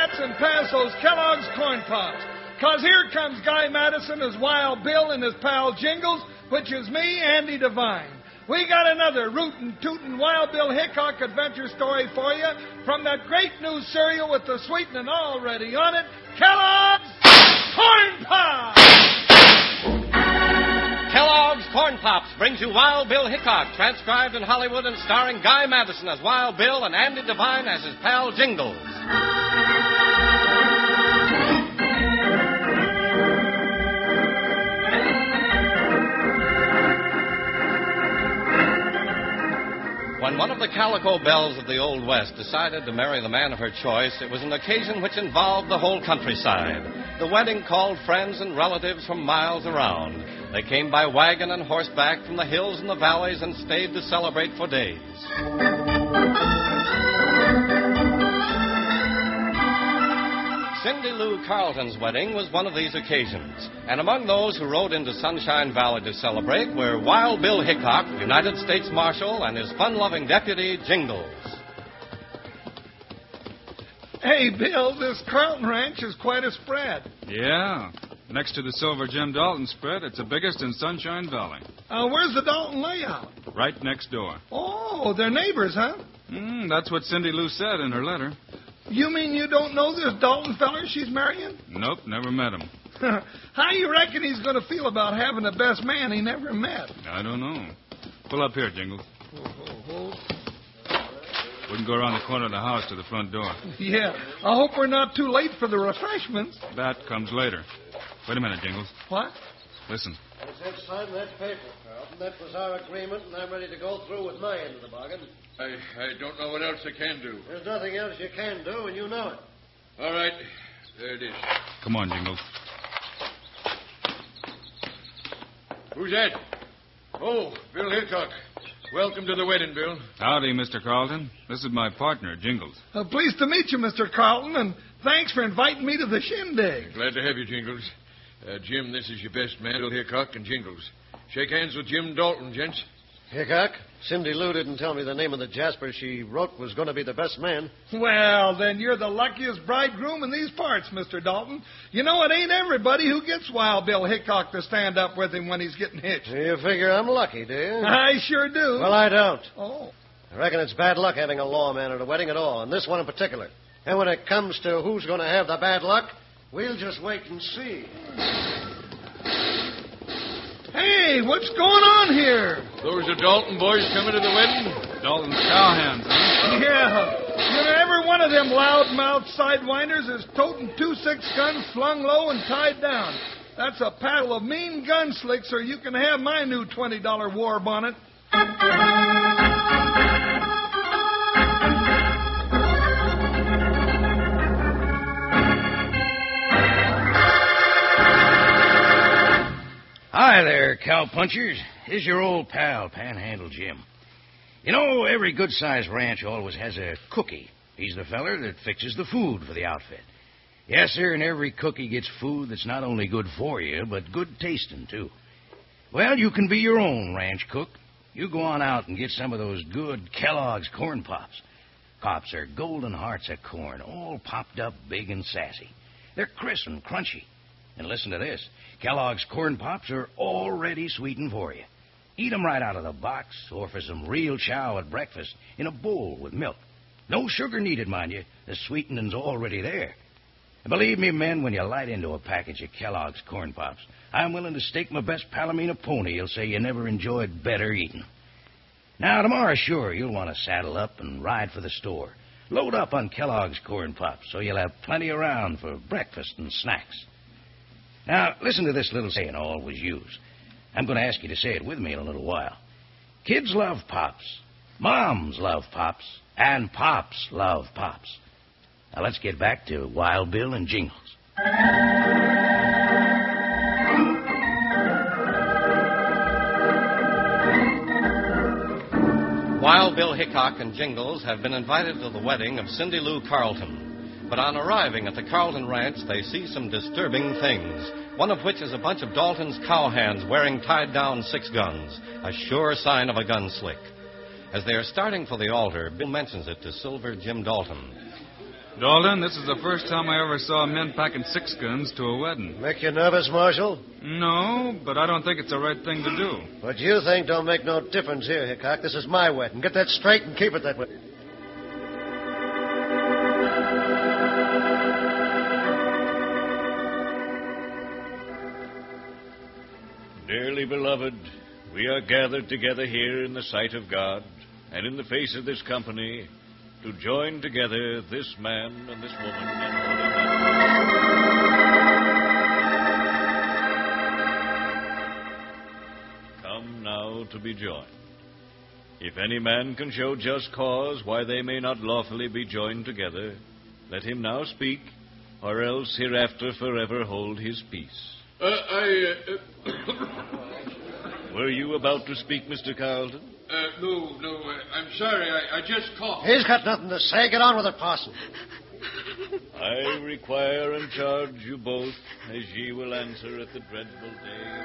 hats and pass those Kellogg's Corn Pops. 'Cause here comes Guy Madison as Wild Bill and his pal Jingles, which is me, Andy Devine. We got another rootin' tootin' Wild Bill Hickok adventure story for you from that great new cereal with the sweetening already on it, Kellogg's Corn Pops! Kellogg's Corn Pops brings you Wild Bill Hickok, transcribed in Hollywood and starring Guy Madison as Wild Bill and Andy Devine as his pal Jingles. When one of the calico belles of the Old West decided to marry the man of her choice, it was an occasion which involved the whole countryside. The wedding called friends and relatives from miles around. They came by wagon and horseback from the hills and the valleys and stayed to celebrate for days. Cindy Lou Carlton's wedding was one of these occasions. And among those who rode into Sunshine Valley to celebrate were Wild Bill Hickok, United States Marshal, and his fun-loving deputy, Jingles. Hey, Bill, this Carlton Ranch is quite a spread. Yeah. Next to the Silver Jim Dalton spread, it's the biggest in Sunshine Valley. Where's the Dalton layout? Right next door. Oh, they're neighbors, huh? That's what Cindy Lou said in her letter. You mean you don't know this Dalton feller she's marrying? Nope, never met him. How you reckon he's going to feel about having the best man he never met? I don't know. Pull up here, Jingles. We can go around the corner of the house to the front door. Yeah, I hope we're not too late for the refreshments. That comes later. Wait a minute, Jingles. What? Listen. I said sign that paper, Carlton. That was our agreement, and I'm ready to go through with my end of the bargain. I don't know what else I can do. There's nothing else you can do, and you know it. All right. There it is. Come on, Jingles. Who's that? Oh, Bill Hickok. Welcome to the wedding, Bill. Howdy, Mr. Carlton. This is my partner, Jingles. Pleased to meet you, Mr. Carlton, and thanks for inviting me to the shindig. Glad to have you, Jingles. Jim, this is your best man, Bill Hickok and Jingles. Shake hands with Jim Dalton, gents. Hickok, Cindy Lou didn't tell me the name of the Jasper she wrote was going to be the best man. Well, then you're the luckiest bridegroom in these parts, Mr. Dalton. You know, it ain't everybody who gets Wild Bill Hickok to stand up with him when he's getting hitched. You figure I'm lucky, do you? I sure do. Well, I don't. Oh. I reckon it's bad luck having a lawman at a wedding at all, and this one in particular. And when it comes to who's going to have the bad luck, we'll just wait and see. Hey, what's going on here? Those are Dalton boys coming to the wedding? Dalton's cowhands, huh? Yeah. You know, every one of them loudmouth sidewinders is toting 2 6-guns slung low and tied down. That's a paddle of mean gun slicks, or you can have my new $20 war bonnet. Hi there, cowpunchers. This is your old pal, Panhandle Jim. You know, every good-sized ranch always has a cookie. He's the feller that fixes the food for the outfit. Yes, sir, and every cookie gets food that's not only good for you, but good tasting, too. Well, you can be your own ranch cook. You go on out and get some of those good Kellogg's Corn Pops. Pops are golden hearts of corn, all popped up big and sassy. They're crisp and crunchy. And listen to this. Kellogg's Corn Pops are already sweetened for you. Eat 'em right out of the box, or for some real chow at breakfast in a bowl with milk. No sugar needed, mind you. The sweetening's already there. And believe me, men, when you light into a package of Kellogg's Corn Pops, I'm willing to stake my best Palomino pony you'll say you never enjoyed better eating. Now, tomorrow, sure, you'll want to saddle up and ride for the store. Load up on Kellogg's Corn Pops so you'll have plenty around for breakfast and snacks. Now, listen to this little saying I always use. I'm going to ask you to say it with me in a little while. Kids love Pops, moms love Pops, and Pops love Pops. Now, let's get back to Wild Bill and Jingles. Wild Bill Hickok and Jingles have been invited to the wedding of Cindy Lou Carlton. But on arriving at the Carlton Ranch, they see some disturbing things, one of which is a bunch of Dalton's cowhands wearing tied-down 6-guns, a sure sign of a gun slick. As they are starting for the altar, Bill mentions it to Silver Jim Dalton. Dalton, this is the first time I ever saw men packing 6 guns to a wedding. Make you nervous, Marshal? No, but I don't think it's the right thing to do. What you think don't make no difference here, Hickok. This is my wedding. Get that straight and keep it that way. Dearly beloved, we are gathered together here in the sight of God and in the face of this company to join together this man and this woman in holy matrimony. Come now to be joined. If any man can show just cause why they may not lawfully be joined together, let him now speak, or else hereafter forever hold his peace. Were you about to speak, Mr. Carlton? No, I'm sorry. I just coughed. He's got nothing to say. Get on with it, Parson. I require and charge you both, as ye will answer at the dreadful day of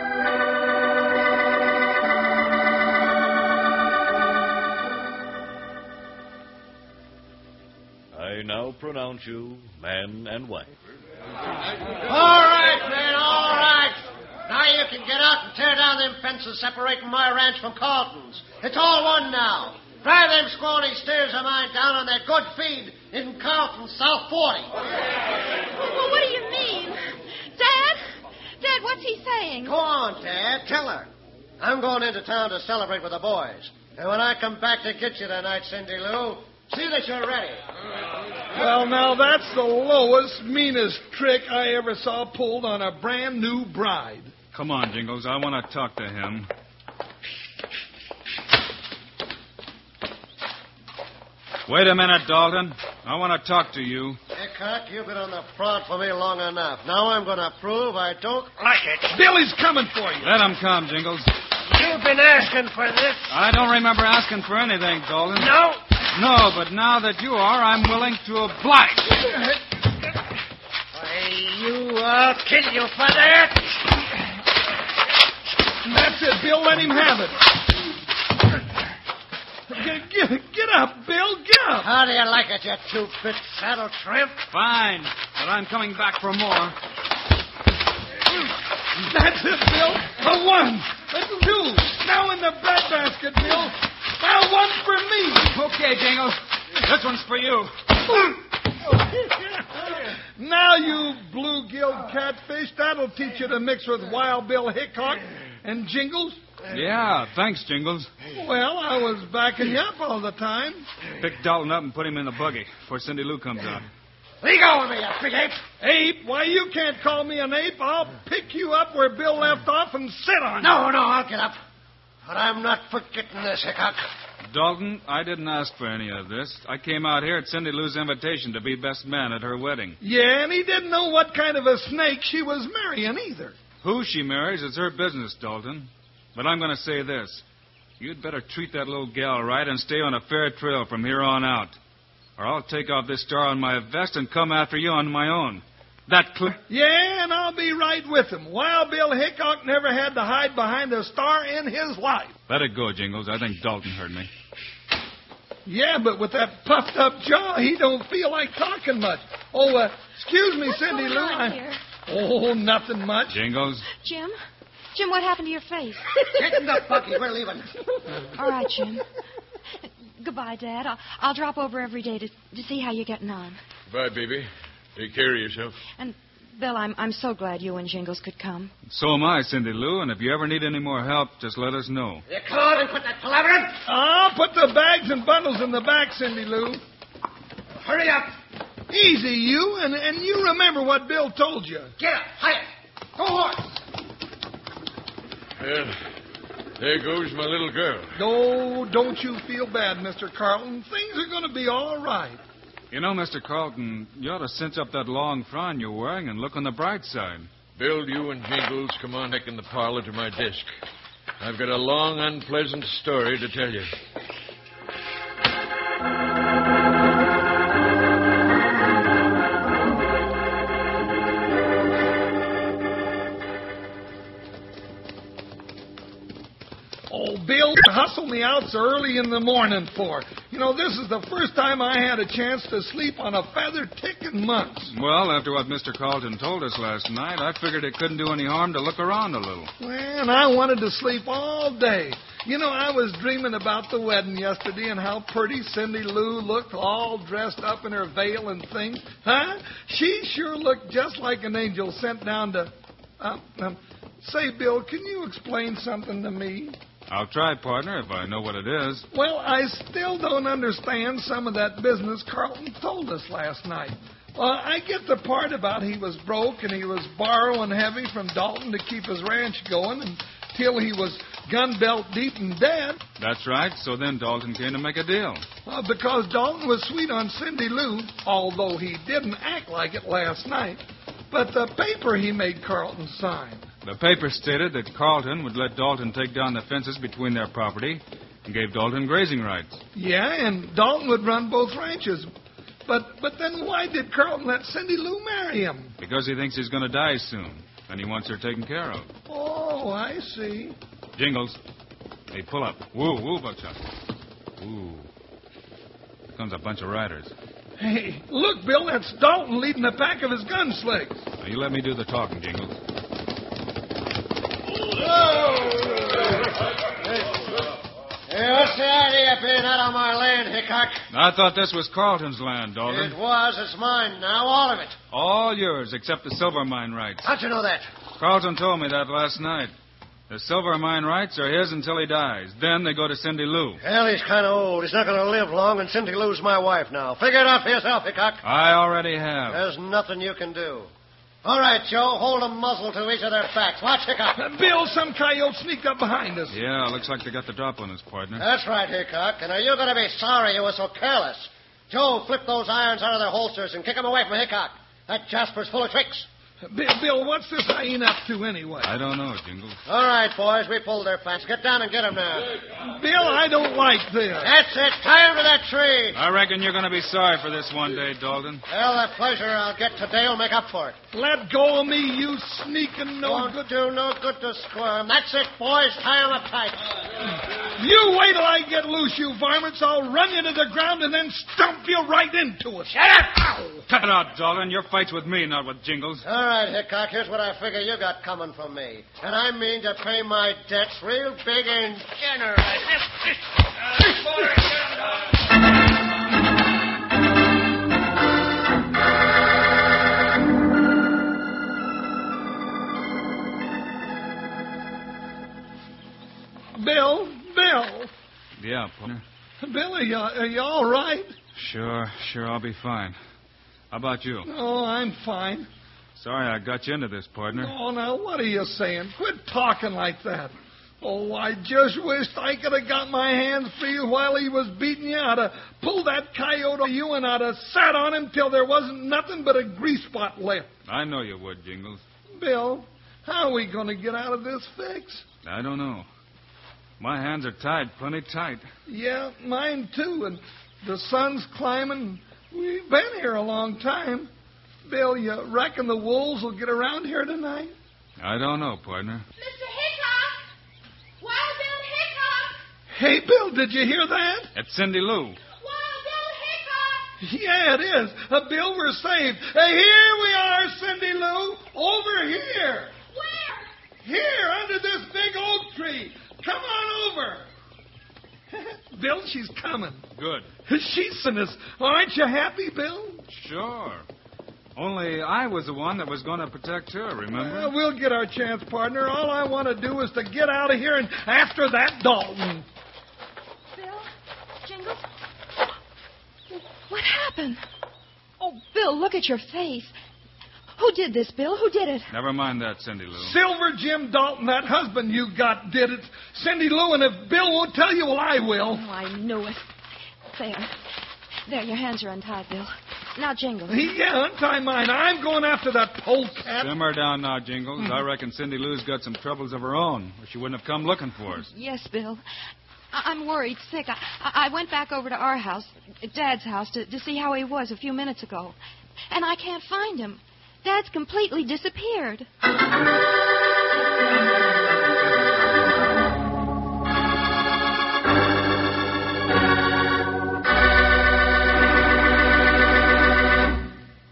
judgment. I now pronounce you man and wife. All right, man, all right. Now you can get out and tear down them fences separating my ranch from Carlton's. It's all one now. Drive them scrawny steers of mine down on that good feed in Carlton's South 40. Well, what do you mean? Dad, what's he saying? Go on, Dad, tell her. I'm going into town to celebrate with the boys. And when I come back to get you tonight, Cindy Lou, see that you're ready. Well, now, that's the lowest, meanest trick I ever saw pulled on a brand new bride. Come on, Jingles. I want to talk to him. Wait a minute, Dalton. I want to talk to you. Hickok, you've been on the prod for me long enough. Now I'm going to prove I don't like it. Billy's coming for you. Let him come, Jingles. You've been asking for this. I don't remember asking for anything, Dalton. No. No, but now that you are, I'm willing to oblige. I'll kill you for that. That's it, Bill. Let him have it. Get up, Bill. Get up. How do you like it, you two-bit saddle tramp? Fine, but I'm coming back for more. That's it, Bill. A 1, a 2. Now in the breadbasket, Bill. Now 1 for me. Okay, Jingles. This one's for you. Now, you blue-gilled catfish, that'll teach you to mix with Wild Bill Hickok and Jingles. Yeah, thanks, Jingles. Well, I was backing you up all the time. Pick Dalton up and put him in the buggy before Cindy Lou comes out. Leave go with me, you big ape. Ape? Why, you can't call me an ape. I'll pick you up where Bill left off and sit on you. No, I'll get up. But I'm not forgetting this, Hickok. Dalton, I didn't ask for any of this. I came out here at Cindy Lou's invitation to be best man at her wedding. Yeah, and he didn't know what kind of a snake she was marrying either. Who she marries is her business, Dalton. But I'm going to say this. You'd better treat that little gal right and stay on a fair trail from here on out. Or I'll take off this star on my vest and come after you on my own. That clear? Yeah, and I'll be right with him. Wild Bill Hickok never had to hide behind a star in his life. Let it go, Jingles. I think Dalton heard me. Yeah, but with that puffed-up jaw, he don't feel like talking much. Oh, excuse me, What's Cindy going Lou. on here? Oh, nothing much. Jingles? Jim, what happened to your face? Get in the buggy. We're leaving. All right, Jim. Goodbye, Dad. I'll drop over every day to see how you're getting on. Bye, baby. Take care of yourself. And, Bill, I'm so glad you and Jingles could come. So am I, Cindy Lou, and if you ever need any more help, just let us know. You come on and quit that palavering. Put the bags and bundles in the back, Cindy Lou. Hurry up. Easy, you, and you remember what Bill told you. Get up. Higher. Go horse. Well, there goes my little girl. Oh, don't you feel bad, Mr. Carlton. Things are going to be all right. You know, Mr. Carlton, you ought to cinch up that long frown you're wearing and look on the bright side. Bill, you and Jingles come on back in the parlor to my desk. I've got a long, unpleasant story to tell you. Oh, Bill, hustle me out so early in the morning for? You know, this is the first time I had a chance to sleep on a feather tick in months. Well, after what Mr. Carlton told us last night, I figured it couldn't do any harm to look around a little. Man, I wanted to sleep all day. You know, I was dreaming about the wedding yesterday and how pretty Cindy Lou looked all dressed up in her veil and things. Huh? She sure looked just like an angel sent down to... Say, Bill, can you explain something to me? I'll try, partner, if I know what it is. Well, I still don't understand some of that business Carlton told us last night. I get the part about he was broke and he was borrowing heavy from Dalton to keep his ranch going until he was gun belt deep in debt. That's right. So then Dalton came to make a deal. Because Dalton was sweet on Cindy Lou, although he didn't act like it last night. But the paper he made Carlton sign. The paper stated that Carlton would let Dalton take down the fences between their property and gave Dalton grazing rights. Yeah, and Dalton would run both ranches. But then why did Carlton let Cindy Lou marry him? Because he thinks he's going to die soon, and he wants her taken care of. Oh, I see. Jingles. Hey, pull up. Woo, Buckshot. Ooh. Here comes a bunch of riders. Hey, look, Bill, that's Dalton leading the pack of his gunslings. Now, you let me do the talking, Jingles. Hey, what's the idea of being out on my land, Hickok? I thought this was Carlton's land, Dalton. It was. It's mine now, all of it. All yours, except the silver mine rights. How'd you know that? Carlton told me that last night. The silver mine rights are his until he dies. Then they go to Cindy Lou. Well, he's kind of old. He's not going to live long, and Cindy Lou's my wife now. Figure it out for yourself, Hickok. I already have. There's nothing you can do. All right, Joe, hold a muzzle to each of their backs. Watch, Hickok. Bill, some coyote sneaked up behind us. Yeah, looks like they got the drop on us, partner. That's right, Hickok. And are you going to be sorry you were so careless? Joe, flip those irons out of their holsters and kick them away from Hickok. That Jasper's full of tricks. Bill, what's this hyena up to anyway? I don't know, Jingles. All right, boys, we pulled their pants. Get down and get them now. Bill, I don't like this. That's it. Tie him to that tree. I reckon you're going to be sorry for this one day, Dalton. Well, the pleasure I'll get today will make up for it. Let go of me, you sneaking Won't do no good to squirm. That's it, boys. Tie him up tight. You wait till I get loose, you varmints. I'll run you to the ground and then stomp you right into it. Shut up! Ow! Cut it out, Dalton. Your fight's with me, not with Jingles. All right, Hickok, here's what I figure you got coming from me. And I mean to pay my debts real big and generous. Bill. Yeah, partner. Bill, are you all right? Sure, I'll be fine. How about you? Oh, I'm fine. Sorry I got you into this, partner. Oh, now, what are you saying? Quit talking like that. Oh, I just wished I could have got my hands free while he was beating you. I'd have pulled that coyote of you and I'd have sat on him till there wasn't nothing but a grease spot left. I know you would, Jingles. Bill, how are we going to get out of this fix? I don't know. My hands are tied plenty tight. Yeah, mine too. And the sun's climbing. We've been here a long time. Bill, you reckon the wolves will get around here tonight? I don't know, partner. Mr. Hickok! Wild Bill Hickok! Hey, Bill, did you hear that? It's Cindy Lou. Wild Bill Hickok! Yeah, it is. Bill, we're saved. Here we are, Cindy Lou. Over here. Where? Here, under this big oak tree. Come on over. Bill, she's coming. Good. She's seen us. Aren't you happy, Bill? Sure. Only I was the one that was going to protect her, remember? We'll get our chance, partner. All I want to do is to get out of here and after that Dalton. Bill? Jingles? What happened? Oh, Bill, look at your face. Who did this, Bill? Who did it? Never mind that, Cindy Lou. Silver Jim Dalton, that husband you got, did it. Cindy Lou, and if Bill won't tell you, well, I will. Oh, I knew it. There, your hands are untied, Bill. Now, Jingles. Yeah, untie mine. I'm going after that polecat. Simmer down now, Jingles. I reckon Cindy Lou's got some troubles of her own, or she wouldn't have come looking for us. Yes, Bill. I'm worried, sick. I went back over to our house, Dad's house, to see how he was a few minutes ago. And I can't find him. Dad's completely disappeared.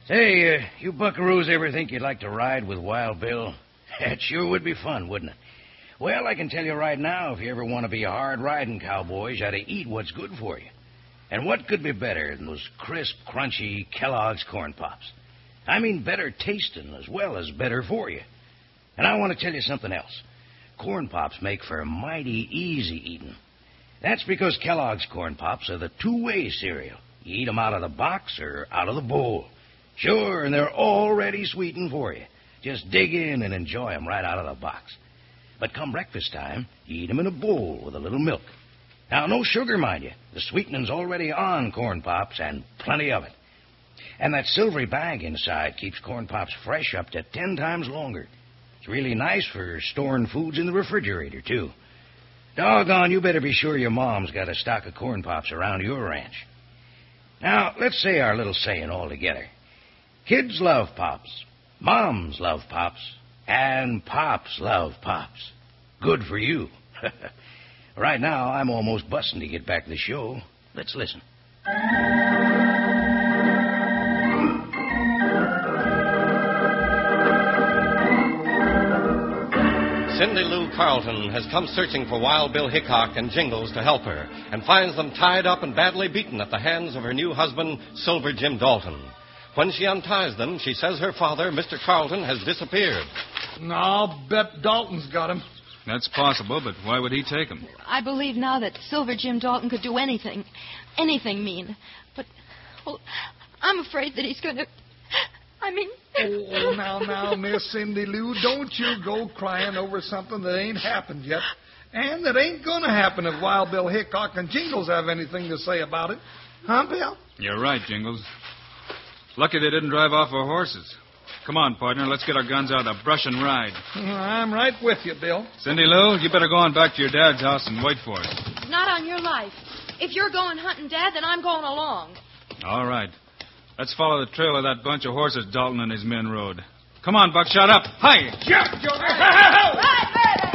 Say, you buckaroos ever think you'd like to ride with Wild Bill? That sure would be fun, wouldn't it? Well, I can tell you right now, if you ever want to be a hard-riding cowboy, you got to eat what's good for you. And what could be better than those crisp, crunchy Kellogg's Corn Pops? I mean, better tasting as well as better for you. And I want to tell you something else. Corn Pops make for mighty easy eating. That's because Kellogg's Corn Pops are the two-way cereal. You eat them out of the box or out of the bowl. Sure, and they're already sweetened for you. Just dig in and enjoy them right out of the box. But come breakfast time, you eat them in a bowl with a little milk. Now, no sugar, mind you. The sweetening's already on Corn Pops, and plenty of it. And that silvery bag inside keeps Corn Pops fresh up to 10 times longer. It's really nice for storing foods in the refrigerator, too. Doggone, you better be sure your mom's got a stock of Corn Pops around your ranch. Now, let's say our little saying all together. Kids love Pops, moms love Pops, and Pops love Pops. Good for you. Right now, I'm almost busting to get back to the show. Let's listen. Cindy Lou Carlton has come searching for Wild Bill Hickok and Jingles to help her, and finds them tied up and badly beaten at the hands of her new husband, Silver Jim Dalton. When she unties them, she says her father, Mr. Carlton, has disappeared. No, I'll bet Dalton's got him. That's possible, but why would he take him? I believe now that Silver Jim Dalton could do anything mean. But, well, I'm afraid that he's going to... Oh, now, Miss Cindy Lou, don't you go crying over something that ain't happened yet. And that ain't going to happen if Wild Bill Hickok and Jingles have anything to say about it. Huh, Bill? You're right, Jingles. Lucky they didn't drive off our horses. Come on, partner, let's get our guns out of the brush and ride. I'm right with you, Bill. Cindy Lou, you better go on back to your dad's house and wait for us. Not on your life. If you're going hunting, Dad, then I'm going along. All right. Let's follow the trail of that bunch of horses Dalton and his men rode. Come on, Buckshot, up. Hi! Jump, Joker! Right,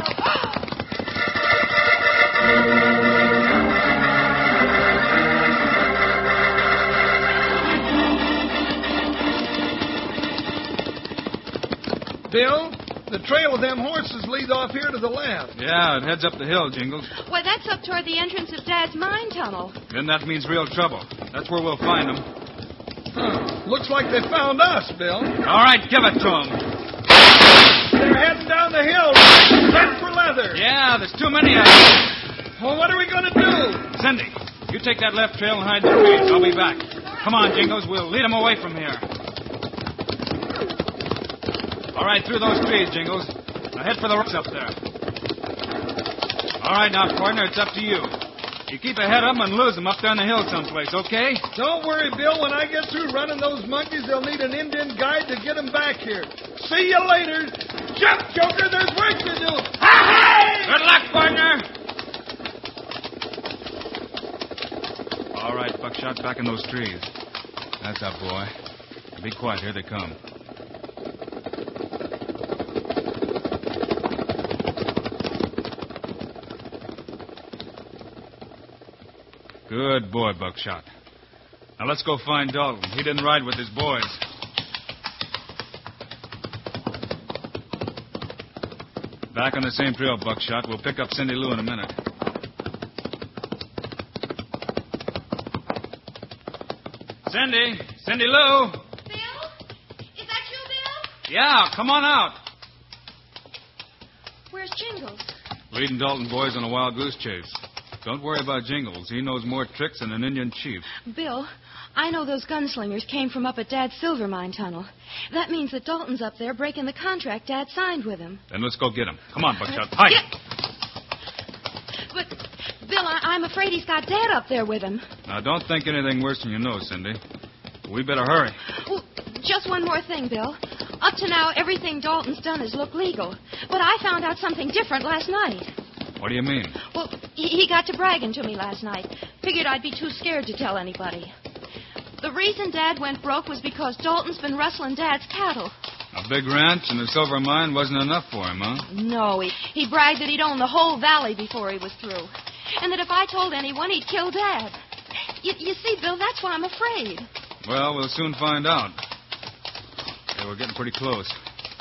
Bill, the trail of them horses leads off here to the left. Yeah, it heads up the hill, Jingles. Well, that's up toward the entrance of Dad's mine tunnel. Then that means real trouble. That's where we'll find them. Huh. Looks like they found us, Bill. All right, give it to them. They're heading down the hill. Right for leather. Yeah, there's too many of them. Well, what are we going to do? Cindy, you take that left trail and hide in the trees. I'll be back. Come on, Jingles. We'll lead them away from here. All right, through those trees, Jingles. Now head for the rocks up there. All right, now, partner, it's up to you. You keep ahead of them and lose them up there on the hill someplace, okay? Don't worry, Bill. When I get through running those monkeys, they'll need an Indian guide to get them back here. See you later. Jump, Joker. There's work to do. Hi-hi! Good luck, partner. All right, Buckshot, back in those trees. That's up, boy. Now be quiet. Here they come. Good boy, Buckshot. Now let's go find Dalton. He didn't ride with his boys. Back on the same trail, Buckshot. We'll pick up Cindy Lou in a minute. Cindy Lou. Bill? Is that you, Bill? Yeah, come on out. Where's Jingles? Leading Dalton boys on a wild goose chase. Don't worry about Jingles. He knows more tricks than an Indian chief. Bill, I know those gunslingers came from up at Dad's silver mine tunnel. That means that Dalton's up there breaking the contract Dad signed with him. Then let's go get him. Come on, Buckshot. Hi. But, Bill, I'm afraid he's got Dad up there with him. Now, don't think anything worse than you know, Cindy. We better hurry. Well, just one more thing, Bill. Up to now, everything Dalton's done has looked legal. But I found out something different last night. What do you mean? Well, he got to bragging to me last night. Figured I'd be too scared to tell anybody. The reason Dad went broke was because Dalton's been rustling Dad's cattle. A big ranch and a silver mine wasn't enough for him, huh? No, he bragged that he'd own the whole valley before he was through. And that if I told anyone, he'd kill Dad. You see, Bill, that's why I'm afraid. Well, we'll soon find out. Yeah, we're getting pretty close.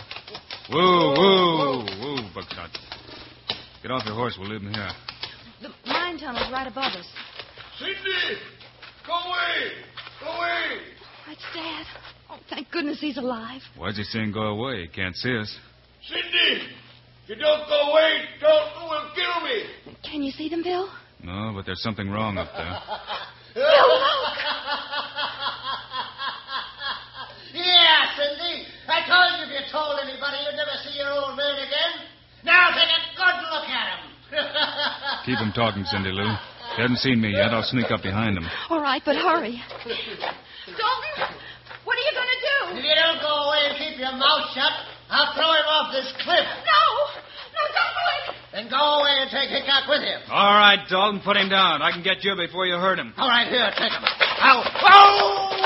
Whoa, Buckshot. Get off your horse. We'll leave him here. The mine tunnel's right above us. Cindy! Go away! Go away! That's Dad. Oh, thank goodness he's alive. Why's he saying go away? He can't see us. Cindy! If you don't go away, Dalton will kill me. Can you see them, Bill? No, but there's something wrong up there. Bill, look! Yeah, Cindy. I told you if you told anybody you'd never see your old man again. Now take a good look at him. Keep him talking, Cindy Lou. He hasn't seen me yet. I'll sneak up behind him. All right, but hurry. Dalton, what are you going to do? If you don't go away and keep your mouth shut, I'll throw him off this cliff. No, don't do it. Then go away and take Hickok with you. All right, Dalton, put him down. I can get you before you hurt him. All right, here, take him. Ow! Whoa!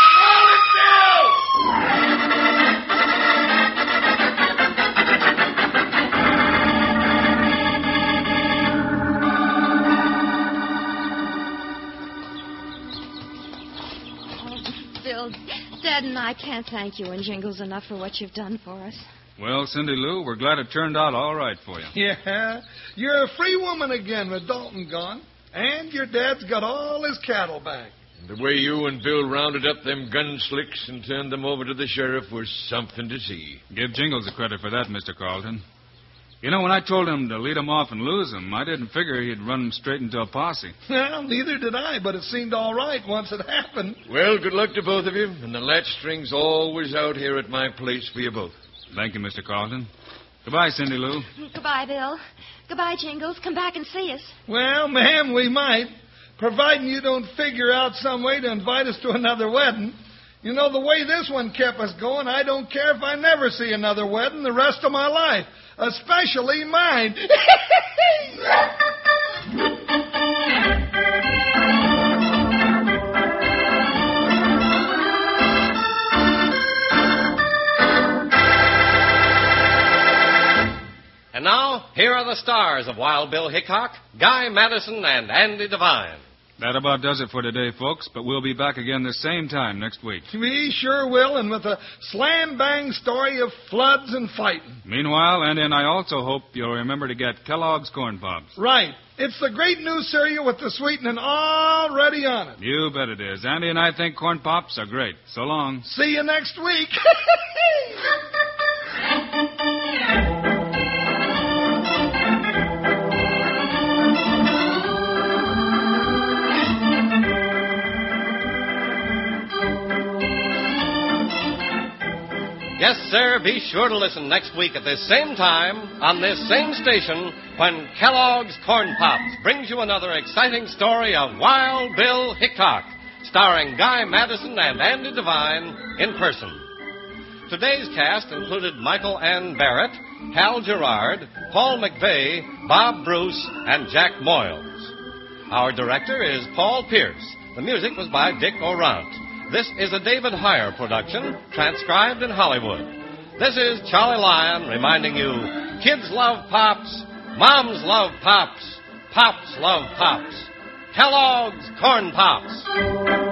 Bill, Dad and I can't thank you and Jingles enough for what you've done for us. Well, Cindy Lou, we're glad it turned out all right for you. Yeah, you're a free woman again with Dalton gone. And your dad's got all his cattle back. And the way you and Bill rounded up them gun slicks and turned them over to the sheriff was something to see. Give Jingles the credit for that, Mr. Carlton. You know, when I told him to lead him off and lose him, I didn't figure he'd run straight into a posse. Well, neither did I, but it seemed all right once it happened. Well, good luck to both of you, and the latch string's always out here at my place for you both. Thank you, Mr. Carlton. Goodbye, Cindy Lou. Goodbye, Bill. Goodbye, Jingles. Come back and see us. Well, ma'am, we might, providing you don't figure out some way to invite us to another wedding. You know, the way this one kept us going, I don't care if I never see another wedding the rest of my life, especially mine. And now, here are the stars of Wild Bill Hickok, Guy Madison, and Andy Devine. That about does it for today, folks, but we'll be back again the same time next week. We sure will, and with a slam-bang story of floods and fighting. Meanwhile, Andy and I also hope you'll remember to get Kellogg's Corn Pops. Right. It's the great new cereal with the sweetening already on it. You bet it is. Andy and I think Corn Pops are great. So long. See you next week. Yes, sir, be sure to listen next week at this same time on this same station when Kellogg's Corn Pops brings you another exciting story of Wild Bill Hickok, starring Guy Madison and Andy Devine in person. Today's cast included Michael Ann Barrett, Hal Gerard, Paul McVeigh, Bob Bruce, and Jack Moyles. Our director is Paul Pierce. The music was by Dick Orant. This is a David Heyer production, transcribed in Hollywood. This is Charlie Lyon reminding you, kids love Pops, moms love Pops, Pops love Pops. Kellogg's Corn Pops.